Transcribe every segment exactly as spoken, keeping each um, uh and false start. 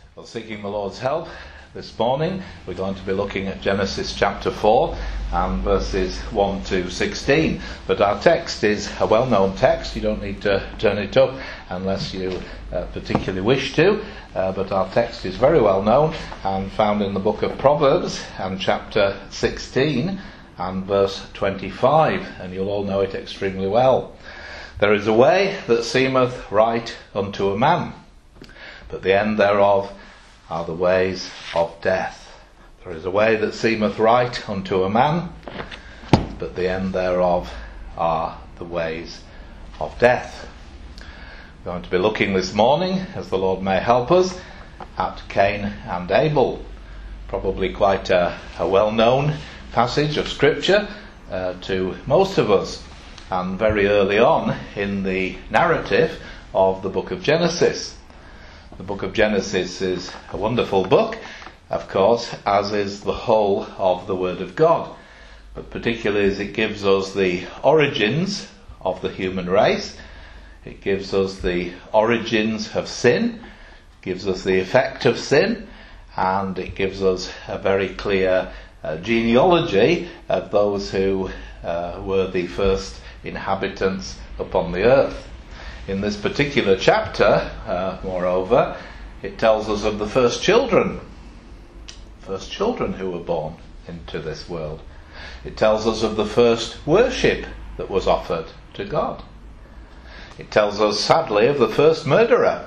Well, seeking the Lord's help this morning, we're going to be looking at Genesis chapter four and verses one to sixteen. But our text is a well-known text. You don't need to turn it up unless you uh, particularly wish to. Uh, but our text is very well known and found in the book of Proverbs and chapter sixteen and verse twenty-five. And you'll all know it extremely well. There is a way that seemeth right unto a man, but the end thereof are the ways of death. There is a way that seemeth right unto a man, but the end thereof are the ways of death. We're going to be looking this morning, as the Lord may help us, at Cain and Abel. Probably quite a, a well-known passage of Scripture uh, to most of us, and very early on in the narrative of the book of Genesis. The book of Genesis is a wonderful book, of course, as is the whole of the Word of God. But particularly as it gives us the origins of the human race, it gives us the origins of sin, gives us the effect of sin, and it gives us a very clear uh, genealogy of those who uh, were the first inhabitants upon the earth. In this particular chapter, uh, moreover, it tells us of the first children, first children who were born into this world. It tells us of the first worship that was offered to God. It tells us, sadly, of the first murderer.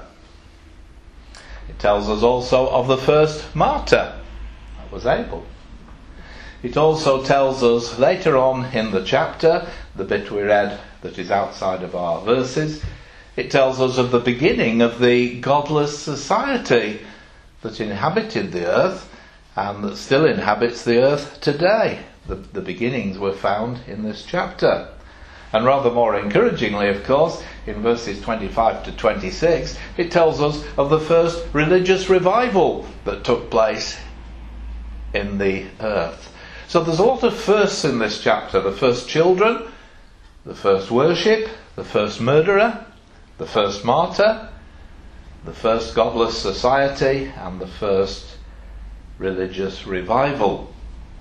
It tells us also of the first martyr, that was Abel. It also tells us later on in the chapter, the bit we read that is outside of our verses, it tells us of the beginning of the godless society that inhabited the earth and that still inhabits the earth today. The, the beginnings were found in this chapter. And rather more encouragingly, of course, in verses twenty-five to twenty-six, it tells us of the first religious revival that took place in the earth. So there's a lot of firsts in this chapter. The first children, the first worship, the first murderer, the first martyr, the first godless society, and the first religious revival.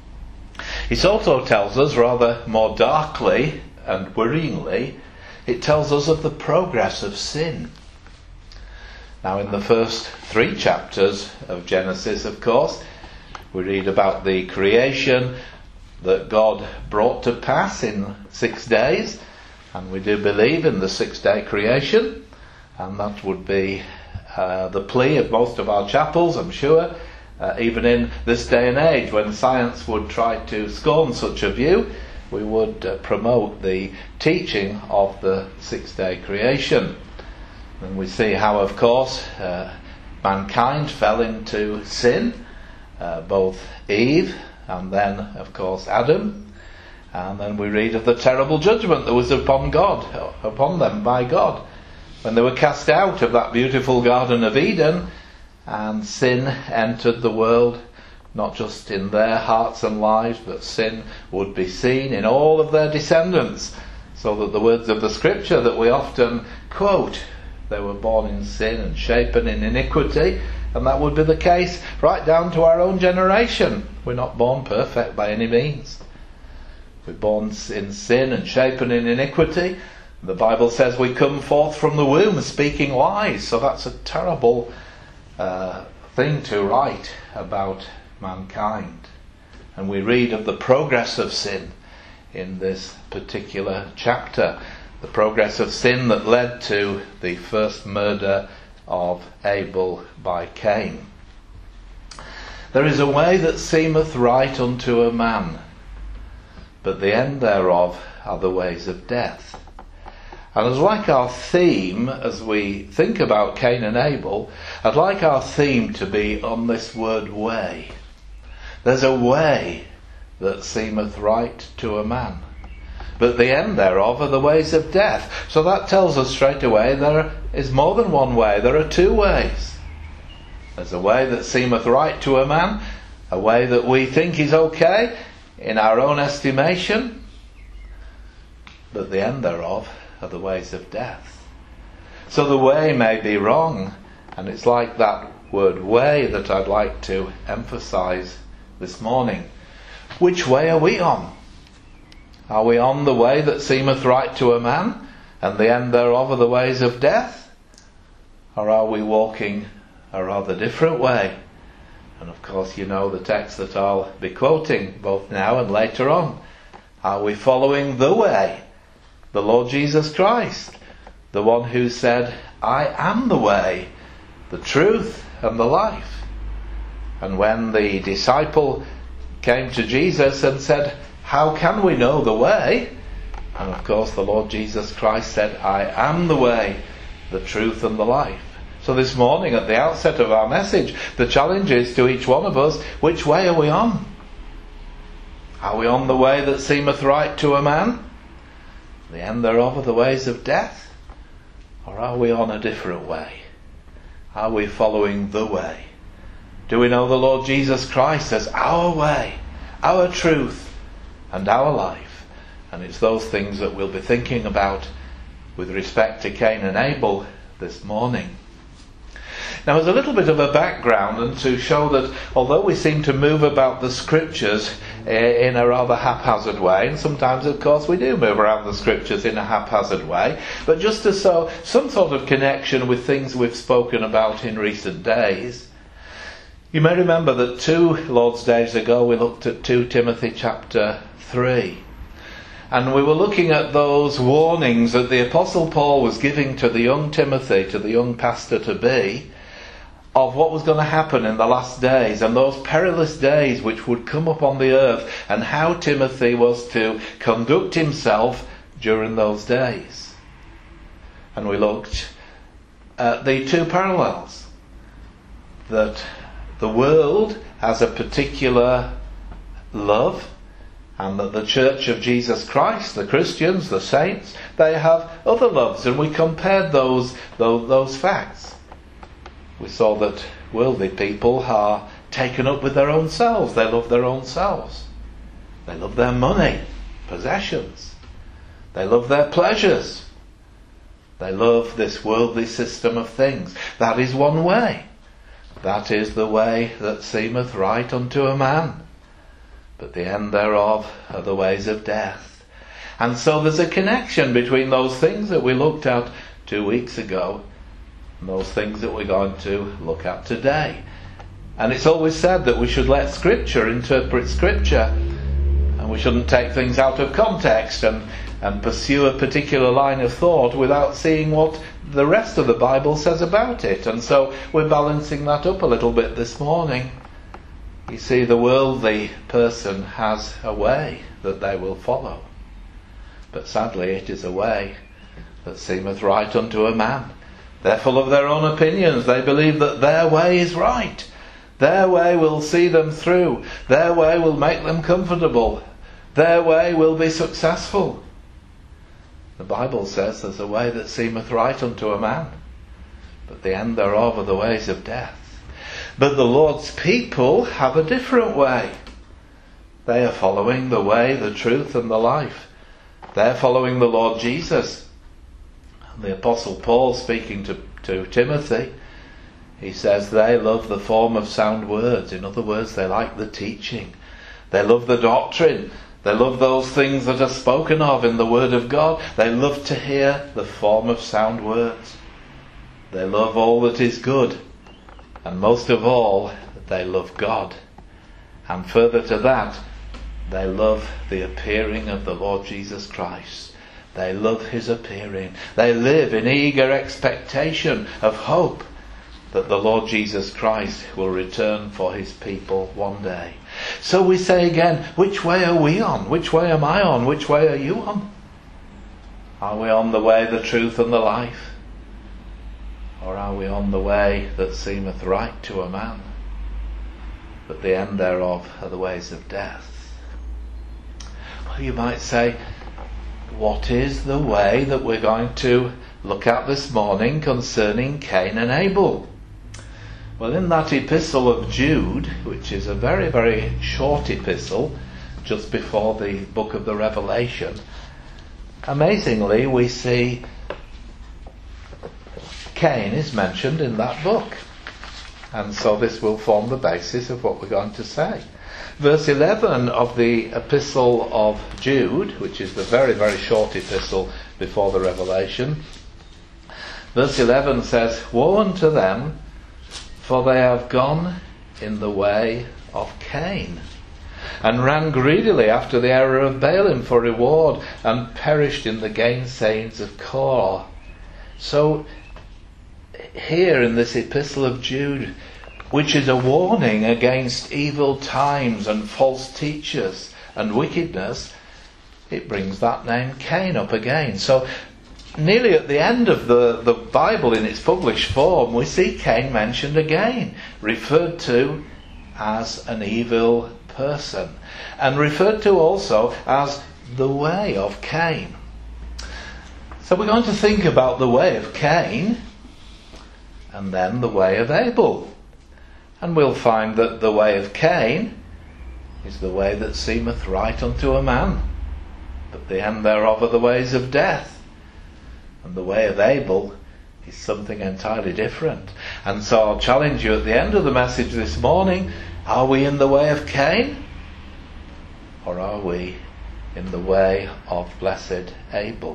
It also tells us, rather more darkly and worryingly, it tells us of the progress of sin. Now, in the first three chapters of Genesis, of course, we read about the creation that God brought to pass in six days. And we do believe in the six-day creation, and that would be uh, the plea of most of our chapels, I'm sure, uh, even in this day and age when science would try to scorn such a view, we would uh, promote the teaching of the six-day creation. And we see how, of course, uh, mankind fell into sin, uh, both Eve and then, of course, Adam. And then we read of the terrible judgment that was upon God, upon them by God, when they were cast out of that beautiful Garden of Eden, and sin entered the world, not just in their hearts and lives, but sin would be seen in all of their descendants, so that the words of the Scripture that we often quote, they were born in sin and shapen in iniquity, and that would be the case right down to our own generation. We're not born perfect by any means. We're born in sin and shapen in iniquity. The Bible says we come forth from the womb speaking lies. So that's a terrible uh, thing to write about mankind. And we read of the progress of sin in this particular chapter. The progress of sin that led to the first murder of Abel by Cain. There is a way that seemeth right unto a man, but the end thereof are the ways of death. And as like our theme, as we think about Cain and Abel, I'd like our theme to be on this word way. There's a way that seemeth right to a man, but the end thereof are the ways of death. So that tells us straight away there is more than one way. There are two ways. There's a way that seemeth right to a man, a way that we think is okay in our own estimation, but the end thereof are the ways of death. So the way may be wrong, and it's like that word way that I'd like to emphasize this morning. Which way are we on? Are we on the way that seemeth right to a man, and the end thereof are the ways of death? Or are we walking a rather different way? And of course you know the text that I'll be quoting both now and later on. Are we following the way? The Lord Jesus Christ, the one who said, I am the way, the truth and the life. And when the disciple came to Jesus and said, how can we know the way? And of course the Lord Jesus Christ said, I am the way, the truth and the life. So this morning at the outset of our message, the challenge is to each one of us, which way are we on? Are we on the way that seemeth right to a man? The end thereof are the ways of death? Or are we on a different way? Are we following the way? Do we know the Lord Jesus Christ as our way, our truth, and our life? And it's those things that we'll be thinking about with respect to Cain and Abel this morning. Now, as a little bit of a background, and to show that although we seem to move about the scriptures in a rather haphazard way, and sometimes of course we do move around the scriptures in a haphazard way, but just to show some sort of connection with things we've spoken about in recent days, you may remember that two Lord's Days ago we looked at Second Timothy chapter three. And we were looking at those warnings that the Apostle Paul was giving to the young Timothy, to the young pastor-to-be, of what was going to happen in the last days, and those perilous days which would come upon the earth, and how Timothy was to conduct himself during those days. And we looked at the two parallels. That the world has a particular love, and that the Church of Jesus Christ, the Christians, the saints, they have other loves, and we compared those, those, those facts. We saw that worldly people are taken up with their own selves. They love their own selves. They love their money, possessions. They love their pleasures. They love this worldly system of things. That is one way. That is the way that seemeth right unto a man. But the end thereof are the ways of death. And so there's a connection between those things that we looked at two weeks ago and those things that we're going to look at today. And it's always said that we should let Scripture interpret Scripture, and we shouldn't take things out of context and, and pursue a particular line of thought without seeing what the rest of the Bible says about it. And so we're balancing that up a little bit this morning. You see, the worldly person has a way that they will follow. But sadly it is a way that seemeth right unto a man. They're full of their own opinions. They believe that their way is right. Their way will see them through. Their way will make them comfortable. Their way will be successful. The Bible says there's a way that seemeth right unto a man, but the end thereof are the ways of death. But the Lord's people have a different way. They are following the way, the truth and the life. They're following the Lord Jesus. And the Apostle Paul, speaking to, to Timothy, he says they love the form of sound words. In other words, they like the teaching. They love the doctrine. They love those things that are spoken of in the Word of God. They love to hear the form of sound words. They love all that is good. And most of all, they love God. And further to that, they love the appearing of the Lord Jesus Christ. They love his appearing. They live in eager expectation of hope that the Lord Jesus Christ will return for his people one day. So we say again, which way are we on? Which way am I on? Which way are you on? Are we on the way, the truth and the life? Or are we on the way that seemeth right to a man, but the end thereof are the ways of death? Well, you might say, what is the way that we're going to look at this morning concerning Cain and Abel? Well, in that epistle of Jude, which is a very, very short epistle, just before the book of the Revelation, amazingly we see Cain is mentioned in that book. And so this will form the basis of what we're going to say. Verse eleven of the epistle of Jude, which is the very, very short epistle before the Revelation. Verse eleven says, "Woe unto them, for they have gone in the way of Cain, and ran greedily after the error of Balaam for reward, and perished in the gainsayings of Korah." So here in this epistle of Jude, which is a warning against evil times and false teachers and wickedness, it brings that name Cain up again. So nearly at the end of the, the Bible in its published form, we see Cain mentioned again, referred to as an evil person, and referred to also as the way of Cain. So we're going to think about the way of Cain and then the way of Abel. And we'll find that the way of Cain is the way that seemeth right unto a man, but the end thereof are the ways of death. And the way of Abel is something entirely different. And so I'll challenge you at the end of the message this morning, are we in the way of Cain? Or are we in the way of blessed Abel?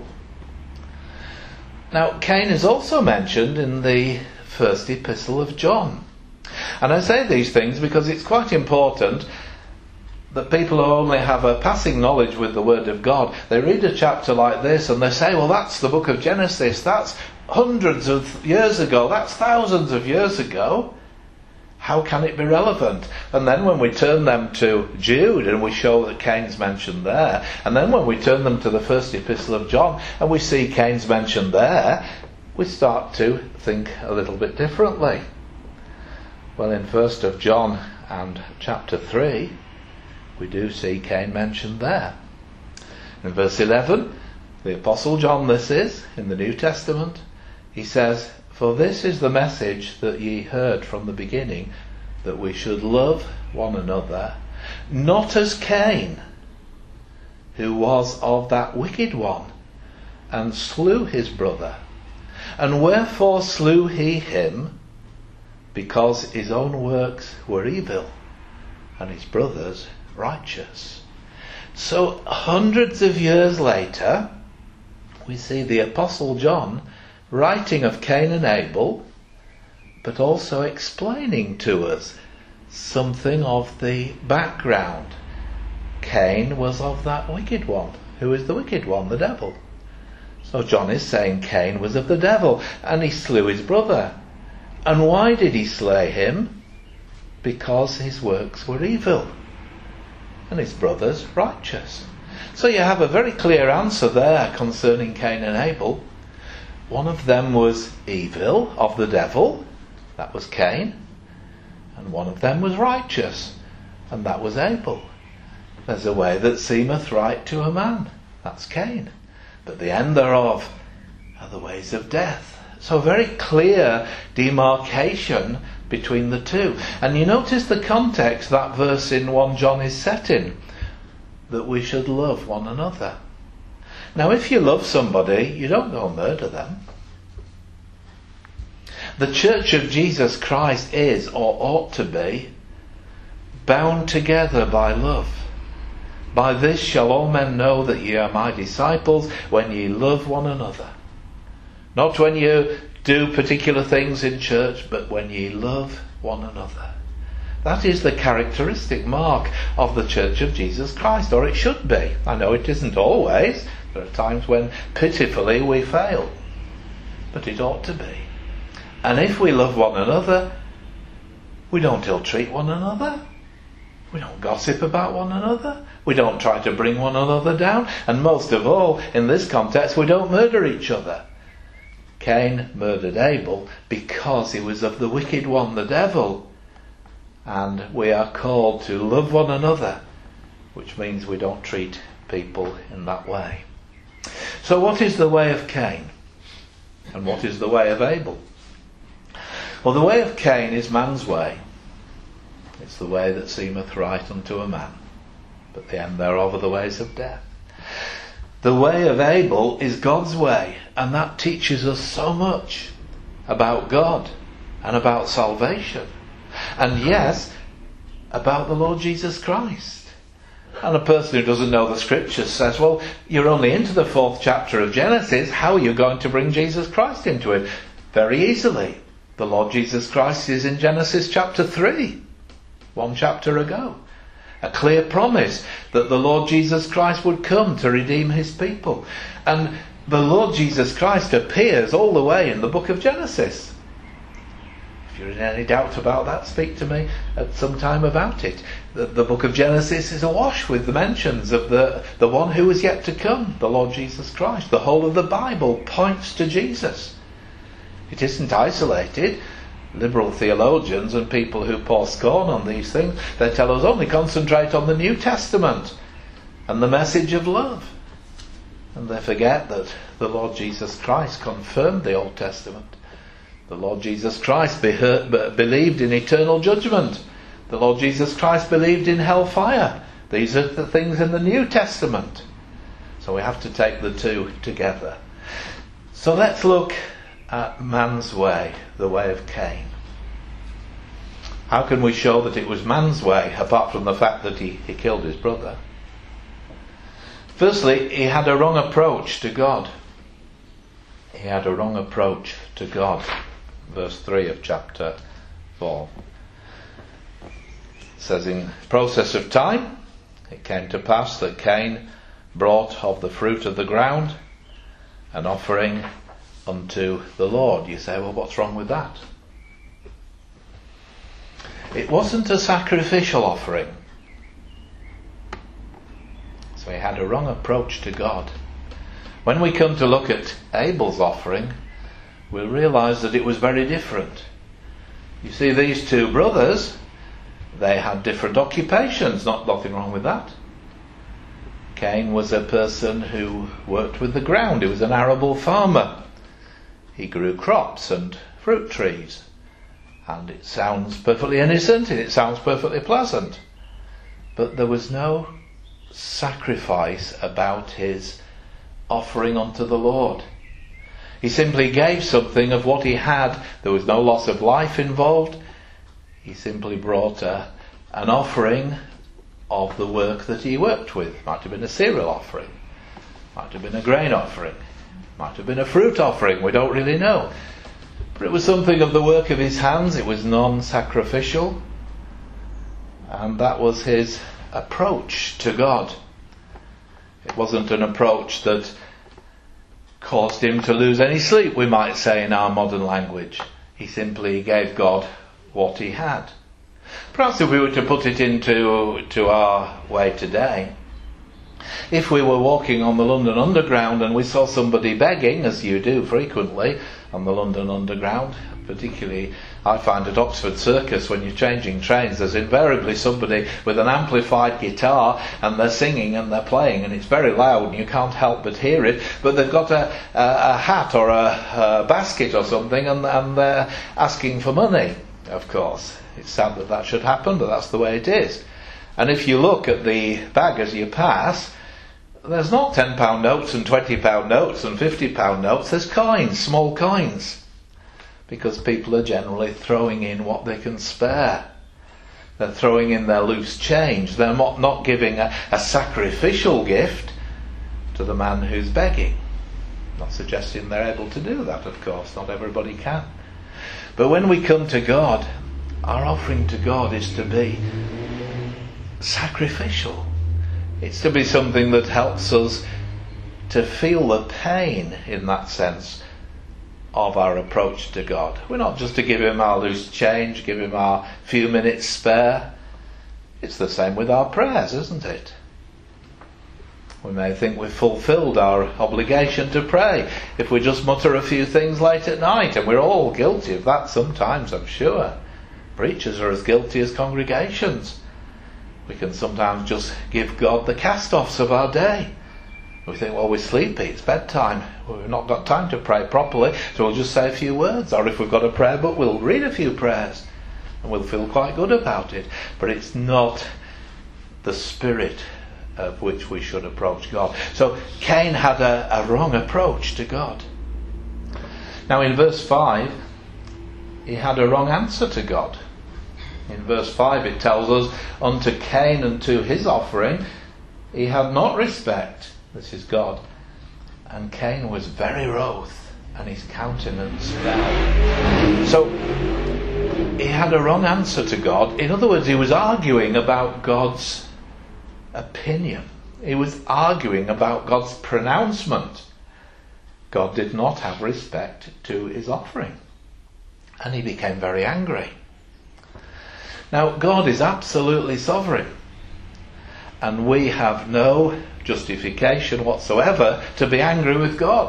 Now, Cain is also mentioned in the first epistle of John. And I say these things because it's quite important that people who only have a passing knowledge with the Word of God, they read a chapter like this and they say, well, that's the book of Genesis, that's hundreds of years ago, that's thousands of years ago. How can it be relevant? And then when we turn them to Jude and we show that Cain's mentioned there, and then when we turn them to the first epistle of John and we see Cain's mentioned there, we start to think a little bit differently. Well, in first of John and chapter three, we do see Cain mentioned there. In verse eleven, the Apostle John this is, in the New Testament, he says, "For this is the message that ye heard from the beginning, that we should love one another, not as Cain, who was of that wicked one, and slew his brother. And wherefore slew he him? Because his own works were evil, and his brother's righteous." So hundreds of years later, we see the Apostle John writing of Cain and Abel, but also explaining to us something of the background. Cain was of that wicked one. Who is the wicked one? The devil. So John is saying Cain was of the devil, and he slew his brother. And why did he slay him? Because his works were evil, and his brother's righteous. So you have a very clear answer there concerning Cain and Abel. One of them was evil, of the devil, that was Cain, and one of them was righteous, and that was Abel. There's a way that seemeth right to a man, that's Cain, but the end thereof are the ways of death. So very clear demarcation between the two. And you notice the context that verse in First John is set in, that we should love one another. Now, if you love somebody, you don't go and murder them. The Church of Jesus Christ is, or ought to be, bound together by love. By this shall all men know that ye are my disciples, when ye love one another. Not when you do particular things in church, but when ye love one another. That is the characteristic mark of the Church of Jesus Christ, or it should be. I know it isn't always. There are times when pitifully we fail, but it ought to be. And if we love one another, we don't ill-treat one another. We don't gossip about one another. We don't try to bring one another down. And most of all, in this context, we don't murder each other. Cain murdered Abel because he was of the wicked one, the devil. And we are called to love one another, which means we don't treat people in that way. So what is the way of Cain? And what is the way of Abel? Well, the way of Cain is man's way. It's the way that seemeth right unto a man, but the end thereof are the ways of death. The way of Abel is God's way, and that teaches us so much about God and about salvation. and yes, about the Lord Jesus Christ. And a person who doesn't know the scriptures says, well, you're only into the fourth chapter of Genesis, how are you going to bring Jesus Christ into it? Very easily. The Lord Jesus Christ is in Genesis chapter three, one chapter ago. A clear promise that the Lord Jesus Christ would come to redeem his people. And the Lord Jesus Christ appears all the way in the book of Genesis. If you're in any doubt about that, speak to me at some time about it. The, the book of Genesis is awash with the mentions of the, the one who is yet to come, the Lord Jesus Christ. The whole of the Bible points to Jesus. It isn't isolated. Liberal theologians and people who pour scorn on these things, they tell us only concentrate on the New Testament and the message of love. And they forget that the Lord Jesus Christ confirmed the Old Testament. The Lord Jesus Christ be heard, believed in eternal judgment. The Lord Jesus Christ believed in hellfire. These are the things in the New Testament. So we have to take the two together. So let's look at man's way, the way of Cain. How can we show that it was man's way, apart from the fact that he, he killed his brother? Firstly, he had a wrong approach to God. He had a wrong approach to God. Verse three of chapter four. It says, in process of time, it came to pass that Cain brought of the fruit of the ground an offering unto the Lord. You say, well, what's wrong with that? It wasn't a sacrificial offering. So he had a wrong approach to God. When we come to look at Abel's offering, we'll realise that it was very different. You see, these two brothers, they had different occupations. Not nothing wrong with that. Cain was a person who worked with the ground. He was an arable farmer. He grew crops and fruit trees. And it sounds perfectly innocent and it sounds perfectly pleasant. But there was no sacrifice about his offering unto the Lord. He simply gave something of what he had. There was no loss of life involved. He simply brought a, an offering of the work that he worked with. Might have been a cereal offering. Might have been a grain offering. Might have been a fruit offering. We don't really know. But it was something of the work of his hands. It was non-sacrificial. And that was his approach to God. It wasn't an approach that caused him to lose any sleep, we might say in our modern language. He simply gave God what he had. Perhaps if we were to put it into to our way today, if we were walking on the London Underground and we saw somebody begging, as you do frequently on the London Underground, particularly I find at Oxford Circus when you're changing trains, there's invariably somebody with an amplified guitar and they're singing and they're playing and it's very loud and you can't help but hear it, but they've got a, a, a hat or a, a basket or something and, and they're asking for money, of course. It's sad that that should happen, but that's the way it is. And if you look at the bag as you pass, there's not ten pound notes and twenty pound notes and fifty pound notes, there's coins, small coins. Because people are generally throwing in what they can spare. They're throwing in their loose change. They're not, not giving a, a sacrificial gift to the man who's begging. Not suggesting they're able to do that, of course. Not everybody can. But when we come to God, our offering to God is to be sacrificial. It's to be something that helps us to feel the pain, in that sense, of our approach to God. We're not just to give him our loose change, give him our few minutes spare. It's the same with our prayers, isn't it? We may think we've fulfilled our obligation to pray if we just mutter a few things late at night, and we're all guilty of that sometimes, I'm sure. Preachers are as guilty as congregations. We can sometimes just give God the cast-offs of our day. We think, well, we're sleepy, it's bedtime, we've not got time to pray properly, so we'll just say a few words. Or if we've got a prayer book, we'll read a few prayers, and we'll feel quite good about it. But it's not the spirit of which we should approach God. So Cain had a, a wrong approach to God. Now in verse five, he had a wrong answer to God. In verse five it tells us, unto Cain and to his offering he had not respect. This is God. And Cain was very wroth, and his countenance fell. So he had a wrong answer to God. In other words, he was arguing about God's opinion. He was arguing about God's pronouncement. God did not have respect to his offering. And he became very angry. Now, God is absolutely sovereign. And we have no justification whatsoever to be angry with God.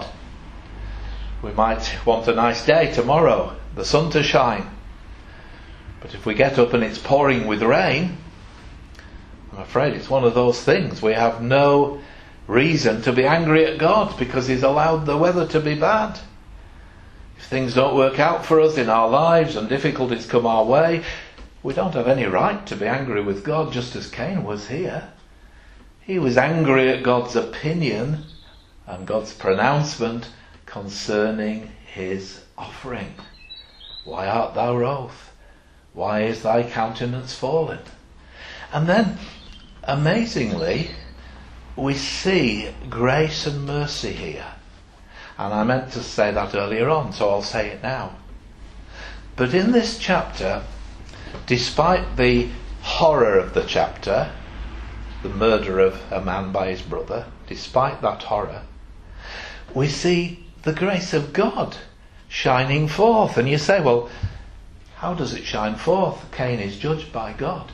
We might want a nice day tomorrow, the sun to shine. But if we get up and it's pouring with rain, I'm afraid it's one of those things. We have no reason to be angry at God because he's allowed the weather to be bad. If things don't work out for us in our lives and difficulties come our way, we don't have any right to be angry with God, just as Cain was here. He was angry at God's opinion and God's pronouncement concerning his offering. Why art thou wroth? Why is thy countenance fallen? And then, amazingly, we see grace and mercy here. And I meant to say that earlier on, so I'll say it now. But in this chapter, despite the horror of the chapter, the murder of a man by his brother, despite that horror, we see the grace of God shining forth. And you say, well, how does it shine forth? Cain is judged by God.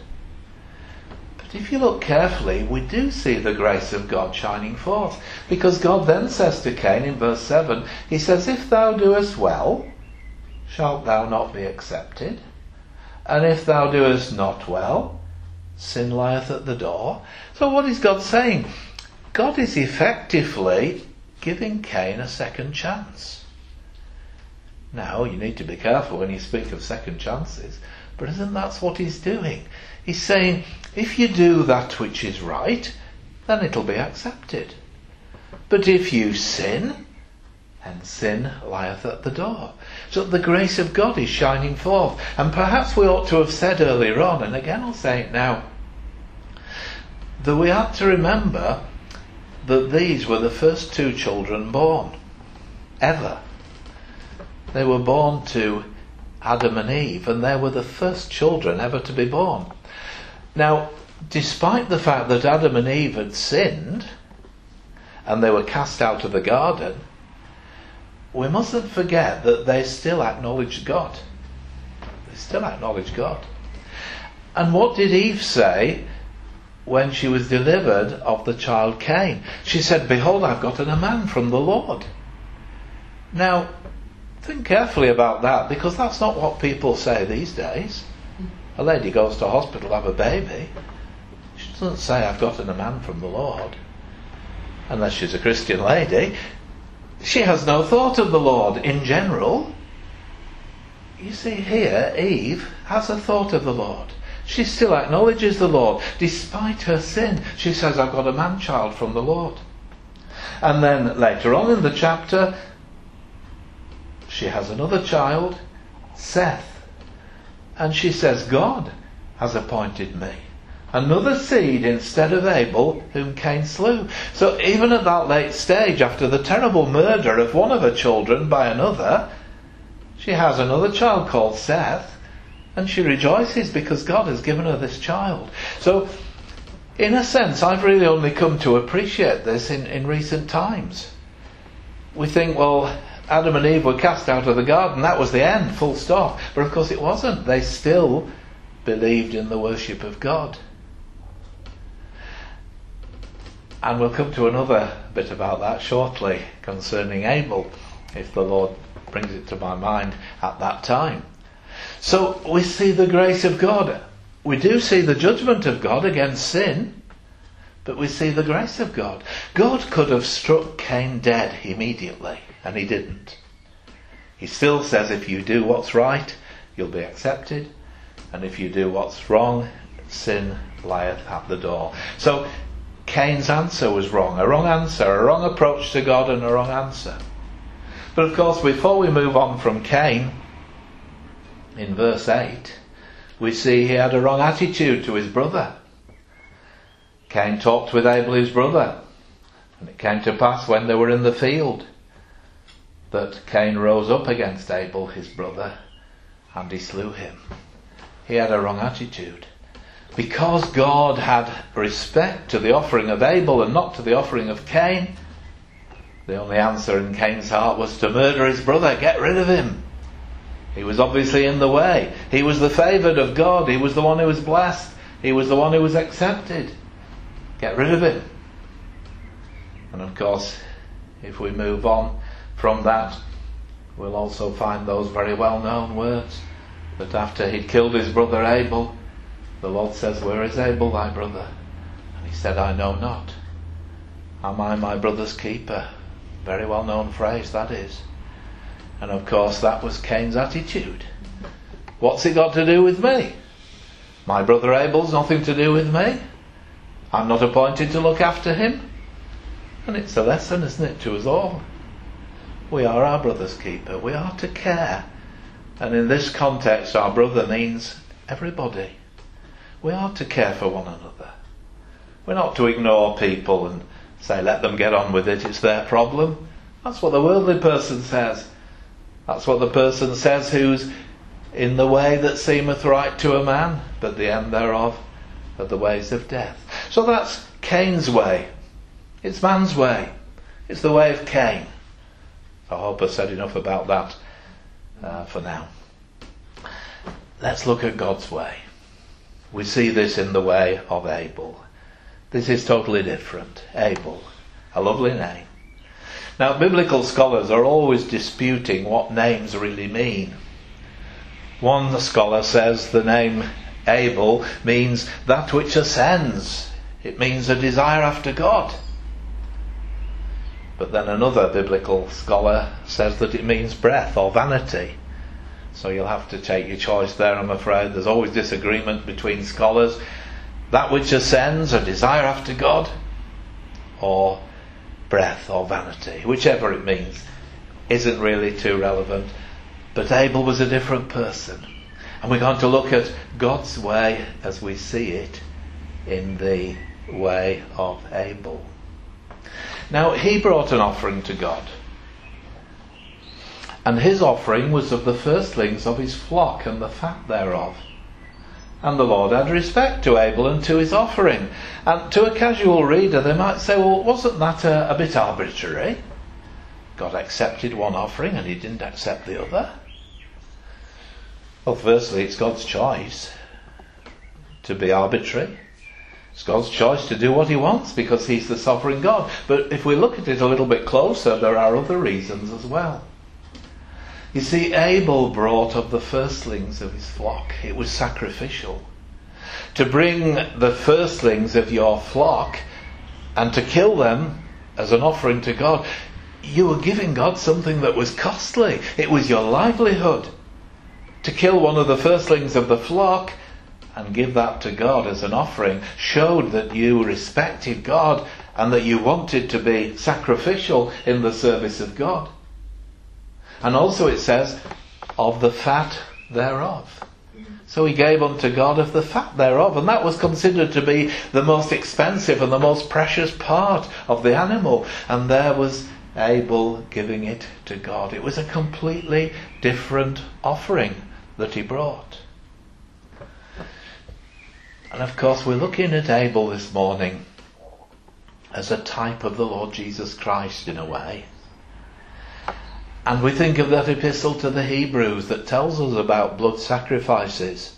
But if you look carefully, we do see the grace of God shining forth. Because God then says to Cain in verse seven, he says, if thou doest well, shalt thou not be accepted? And if thou doest not well, sin lieth at the door. So what is God saying? God is effectively giving Cain a second chance. Now, you need to be careful when you speak of second chances, but isn't that what he's doing? He's saying, if you do that which is right, then it'll be accepted. But if you sin, then sin lieth at the door. So the grace of God is shining forth. And perhaps we ought to have said earlier on, and again I'll say it now, that we have to remember that these were the first two children born, ever. They were born to Adam and Eve, and they were the first children ever to be born. Now, despite the fact that Adam and Eve had sinned, and they were cast out of the garden, we mustn't forget that they still acknowledged God. They still acknowledged God. And what did Eve say when she was delivered of the child Cain? She said, behold, I've gotten a man from the Lord. Now, think carefully about that, because that's not what people say these days. A lady goes to hospital to have a baby. She doesn't say, I've gotten a man from the Lord. Unless she's a Christian lady. She has no thought of the Lord in general. You see here, Eve has a thought of the Lord. She still acknowledges the Lord. Despite her sin, she says, I've got a man-child from the Lord. And then later on in the chapter, she has another child, Seth. And she says, God has appointed me another seed instead of Abel, whom Cain slew. So even at that late stage, after the terrible murder of one of her children by another, she has another child called Seth, and she rejoices because God has given her this child. So, in a sense, I've really only come to appreciate this in, in recent times. We think, well, Adam and Eve were cast out of the garden, that was the end, full stop. But of course it wasn't. They still believed in the worship of God. And we'll come to another bit about that shortly concerning Abel, if the Lord brings it to my mind at that time. So we see the grace of God. We do see the judgment of God against sin, but we see the grace of God. God could have struck Cain dead immediately, and he didn't. He still says, if you do what's right, you'll be accepted, and if you do what's wrong, sin lieth at the door. So Cain's answer was wrong. A wrong answer, a wrong approach to God, and a wrong answer. But of course, before we move on from Cain, in verse eight, we see he had a wrong attitude to his brother. Cain talked with Abel his brother, and it came to pass when they were in the field that Cain rose up against Abel his brother, and he slew him. He had a wrong attitude. Because God had respect to the offering of Abel and not to the offering of Cain, the only answer in Cain's heart was to murder his brother, get rid of him. He was obviously in the way. He was the favoured of God. He was the one who was blessed. He was the one who was accepted. Get rid of him. And of course, if we move on from that, we'll also find those very well-known words that after he'd killed his brother Abel, the Lord says, "Where is Abel thy brother?" And he said, "I know not. Am I my brother's keeper?" Very well-known phrase that is. And of course that was Cain's attitude. What's it got to do with me? My brother Abel's nothing to do with me. I'm not appointed to look after him. And it's a lesson, isn't it, to us all? We are our brother's keeper. We are to care. And in this context, our brother means everybody. We are to care for one another. We're not to ignore people and say, let them get on with it, it's their problem. That's what the worldly person says. That's what the person says who's in the way that seemeth right to a man, but the end thereof are the ways of death. So that's Cain's way. It's man's way. It's the way of Cain. I hope I've said enough about that uh, for now. Let's look at God's way. We see this in the way of Abel. This is totally different. Abel, a lovely name. Now, biblical scholars are always disputing what names really mean. One scholar says the name Abel means that which ascends. It means a desire after God. But then another biblical scholar says that it means breath or vanity. So you'll have to take your choice there, I'm afraid. There's always disagreement between scholars. That which ascends, a desire after God, or breath or vanity, whichever it means, isn't really too relevant. But Abel was a different person. And we're going to look at God's way as we see it in the way of Abel. Now, he brought an offering to God. And his offering was of the firstlings of his flock and the fat thereof. And the Lord had respect to Abel and to his offering. And to a casual reader they might say, well, wasn't that a, a bit arbitrary? God accepted one offering and he didn't accept the other. Well, firstly, it's God's choice to be arbitrary. It's God's choice to do what he wants because he's the sovereign God. But if we look at it a little bit closer, there are other reasons as well. You see, Abel brought of the firstlings of his flock. It was sacrificial. To bring the firstlings of your flock and to kill them as an offering to God, you were giving God something that was costly. It was your livelihood. To kill one of the firstlings of the flock and give that to God as an offering showed that you respected God and that you wanted to be sacrificial in the service of God. And also it says, of the fat thereof. So he gave unto God of the fat thereof. And that was considered to be the most expensive and the most precious part of the animal. And there was Abel giving it to God. It was a completely different offering that he brought. And of course we're looking at Abel this morning as a type of the Lord Jesus Christ in a way. And we think of that epistle to the Hebrews that tells us about blood sacrifices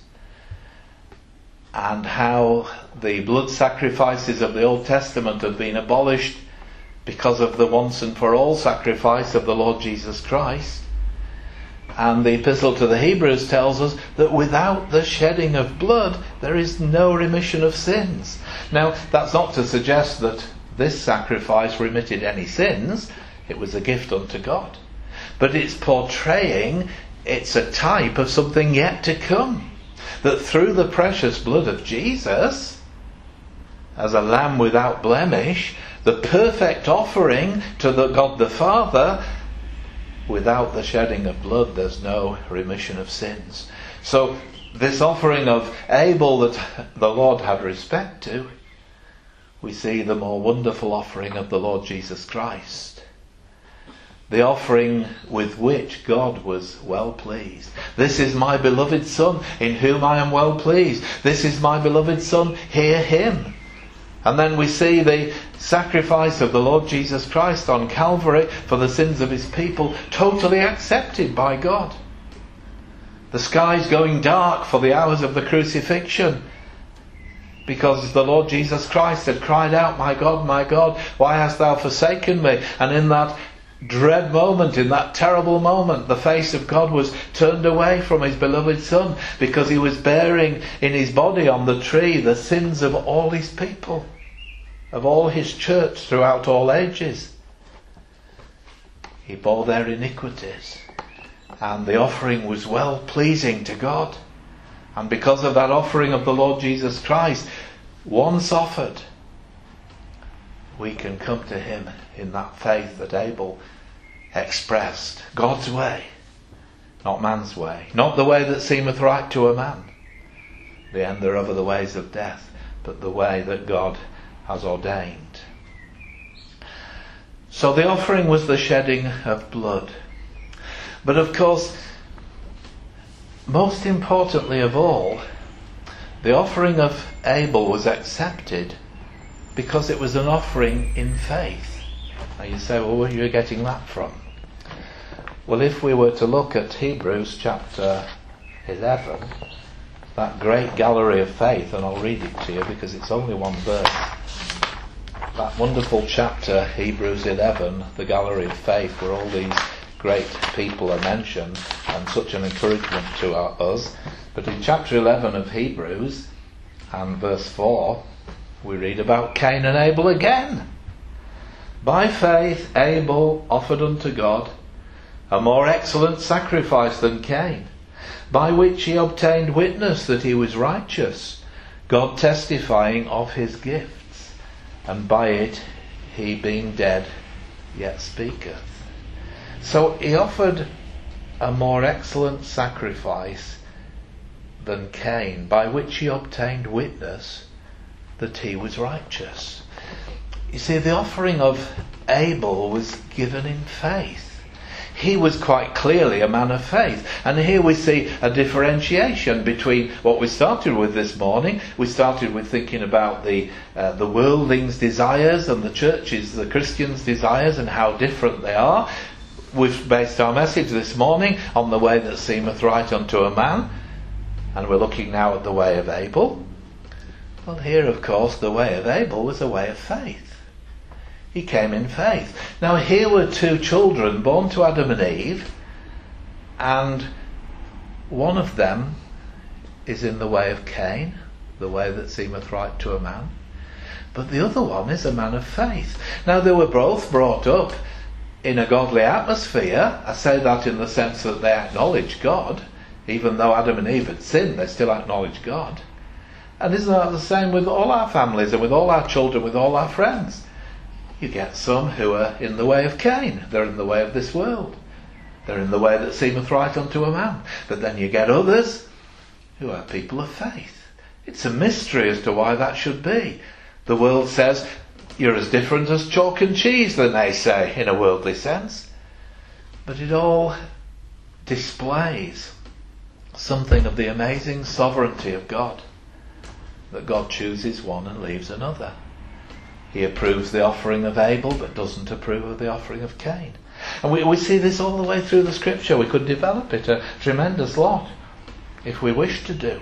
and how the blood sacrifices of the Old Testament have been abolished because of the once and for all sacrifice of the Lord Jesus Christ. And the epistle to the Hebrews tells us that without the shedding of blood there is no remission of sins. Now, that's not to suggest that this sacrifice remitted any sins. It was a gift unto God. But it's portraying, it's a type of something yet to come. That through the precious blood of Jesus, as a lamb without blemish, the perfect offering to the God the Father, without the shedding of blood there's no remission of sins. So this offering of Abel that the Lord had respect to, we see the more wonderful offering of the Lord Jesus Christ. The offering with which God was well pleased. This is my beloved Son, in whom I am well pleased. This is my beloved Son, hear him. And then we see the sacrifice of the Lord Jesus Christ on Calvary for the sins of his people, totally accepted by God. The skies going dark for the hours of the crucifixion, because the Lord Jesus Christ had cried out, my God, my God, why hast thou forsaken me? And in that dread moment, in that terrible moment, the face of God was turned away from his beloved Son, because he was bearing in his body on the tree the sins of all his people, of all his church throughout all ages. He bore their iniquities, and the offering was well pleasing to God. And because of that offering of the Lord Jesus Christ, once offered, we can come to him in that faith that Abel expressed. God's way, not man's way. Not the way that seemeth right to a man. The end thereof are the ways of death, but the way that God has ordained. So the offering was the shedding of blood. But of course, most importantly of all, the offering of Abel was accepted because it was an offering in faith. Now you say, well, where are you getting that from? Well, if we were to look at Hebrews chapter eleven, that great gallery of faith, and I'll read it to you because it's only one verse. That wonderful chapter, Hebrews eleven, the gallery of faith, where all these great people are mentioned, and such an encouragement to our, us. But in chapter eleven of Hebrews, and verse four, we read about Cain and Abel again. By faith Abel offered unto God a more excellent sacrifice than Cain, by which he obtained witness that he was righteous, God testifying of his gifts, and by it he being dead yet speaketh. So he offered a more excellent sacrifice than Cain, by which he obtained witness that he was righteous. You see, the offering of Abel was given in faith. He was quite clearly a man of faith. And here we see a differentiation between what we started with this morning. We started with thinking about the uh, the worldling's desires and the church's, the Christian's desires, and how different they are. We've based our message this morning on the way that seemeth right unto a man. And we're looking now at the way of Abel. Well, here, of course, the way of Abel was a way of faith. He came in faith. Now, here were two children born to Adam and Eve, and one of them is in the way of Cain, the way that seemeth right to a man, but the other one is a man of faith. Now, they were both brought up in a godly atmosphere. I say that in the sense that they acknowledge God. Even though Adam and Eve had sinned, they still acknowledge God. And isn't that the same with all our families and with all our children, with all our friends? You get some who are in the way of Cain. They're in the way of this world. They're in the way that seemeth right unto a man. But then you get others who are people of faith. It's a mystery as to why that should be. The world says, you're as different as chalk and cheese, than they say, in a worldly sense. But it all displays something of the amazing sovereignty of God. That God chooses one and leaves another. He approves the offering of Abel, but doesn't approve of the offering of Cain. And we, we see this all the way through the scripture. We could develop it a tremendous lot if we wish to do.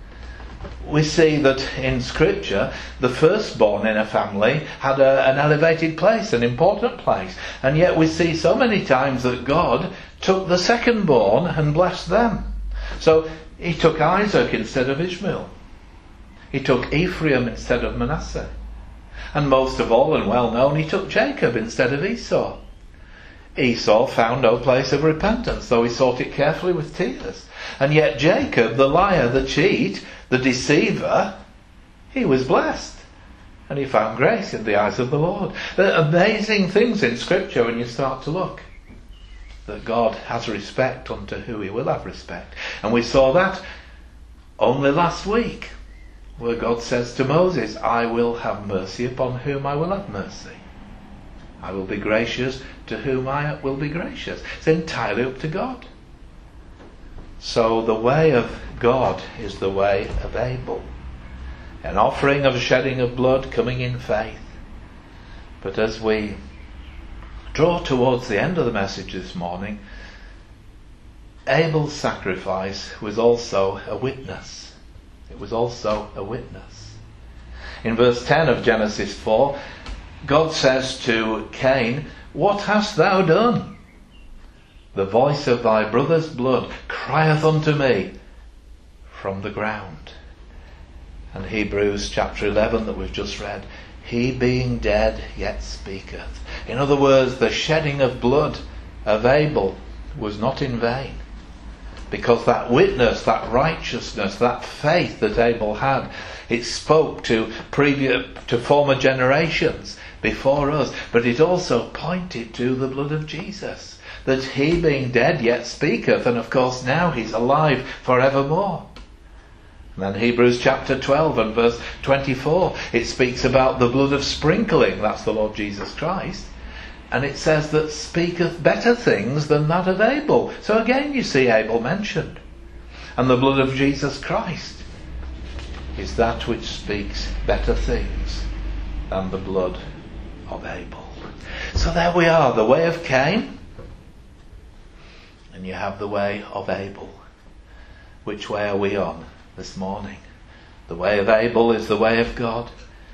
We see that in scripture, the firstborn in a family had a, an elevated place, an important place. And yet we see so many times that God took the secondborn and blessed them. So he took Isaac instead of Ishmael. He took Ephraim instead of Manasseh. And most of all, and well known, he took Jacob instead of Esau. Esau found no place of repentance, though he sought it carefully with tears. And yet Jacob, the liar, the cheat, the deceiver, he was blessed. And he found grace in the eyes of the Lord. There are amazing things in Scripture when you start to look. That God has respect unto who he will have respect. And we saw that only last week, where God says to Moses, I will have mercy upon whom I will have mercy. I will be gracious to whom I will be gracious. It's entirely up to God. So the way of God is the way of Abel. An offering of a shedding of blood coming in faith. But as we draw towards the end of the message this morning, Abel's sacrifice was also a witness. It was also a witness. In verse ten of Genesis four, God says to Cain, what hast thou done? The voice of thy brother's blood crieth unto me from the ground. And Hebrews chapter eleven that we've just read, he being dead yet speaketh. In other words, the shedding of blood of Abel was not in vain. Because that witness, that righteousness, that faith that Abel had, it spoke to previous, to former generations before us, but it also pointed to the blood of Jesus. That he being dead yet speaketh, and of course now he's alive forevermore. And then Hebrews chapter twelve and verse twenty-four, it speaks about the blood of sprinkling, that's the Lord Jesus Christ. And it says that speaketh better things than that of Abel. So again you see Abel mentioned. And the blood of Jesus Christ is that which speaks better things than the blood of Abel. So there we are, the way of Cain, and you have the way of Abel. Which way are we on this morning? The way of Abel is the way of God,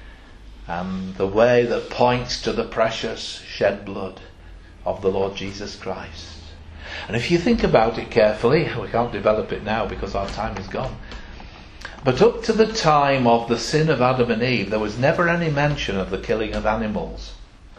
and the way that points to the precious shed blood of the Lord Jesus Christ. And if you think about it carefully, we can't develop it now because our time is gone, but up to the time of the sin of Adam and Eve, there was never any mention of the killing of animals.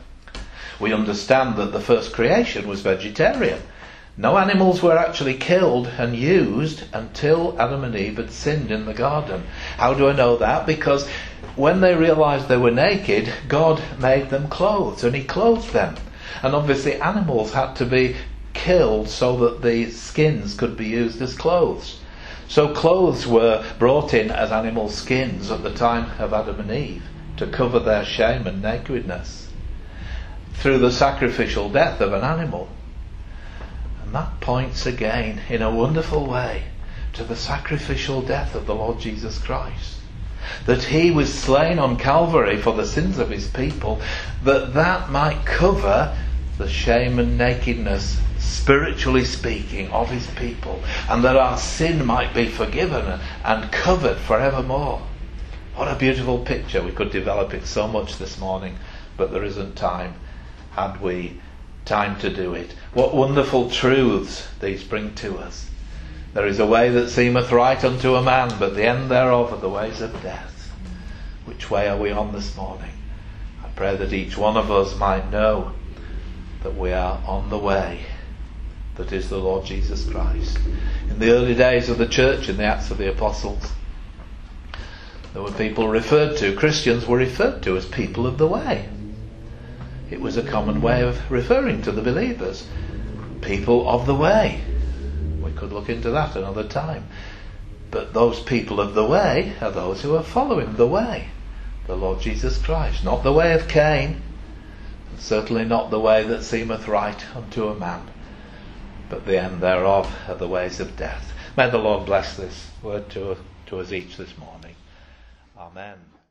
We understand that the first creation was vegetarian. No animals were actually killed and used until Adam and Eve had sinned in the garden. How do I know that? Because when they realised they were naked, God made them clothes, and he clothed them. And obviously animals had to be killed so that the skins could be used as clothes. So clothes were brought in as animal skins at the time of Adam and Eve to cover their shame and nakedness through the sacrificial death of an animal. And that points again in a wonderful way to the sacrificial death of the Lord Jesus Christ. That he was slain on Calvary for the sins of his people, that that might cover the shame and nakedness, spiritually speaking, of his people, and that our sin might be forgiven and covered forevermore. What a beautiful picture. We could develop it so much this morning, but there isn't time. Had we time to do it. What wonderful truths these bring to us. There is a way that seemeth right unto a man, but the end thereof are the ways of death. Which way are we on this morning? I pray that each one of us might know that we are on the way that is the Lord Jesus Christ. In the early days of the church, in the Acts of the Apostles, there were people referred to, Christians were referred to as people of the way. It was a common way of referring to the believers. People of the way. We could look into that another time. But those people of the way are those who are following the way, the Lord Jesus Christ. Not the way of Cain, and certainly not the way that seemeth right unto a man, but the end thereof are the ways of death. May the Lord bless this word to, to us each this morning. Amen.